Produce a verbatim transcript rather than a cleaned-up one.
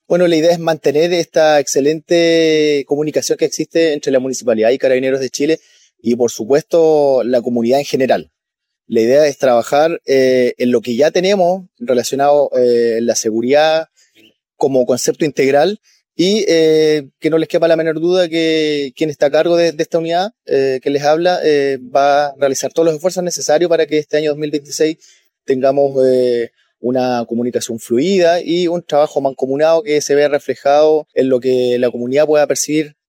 Bueno, la idea es mantener esta excelente comunicación que existe entre la Municipalidad y Carabineros de Chile y, por supuesto, la comunidad en general. La idea es trabajar eh, en lo que ya tenemos relacionado eh, en la seguridad como concepto integral y eh, que no les quepa la menor duda que quien está a cargo de, de esta unidad eh, que les habla eh, va a realizar todos los esfuerzos necesarios para que este año dos mil veintiséis tengamos eh, una comunicación fluida y un trabajo mancomunado que se vea reflejado en lo que la comunidad pueda percibir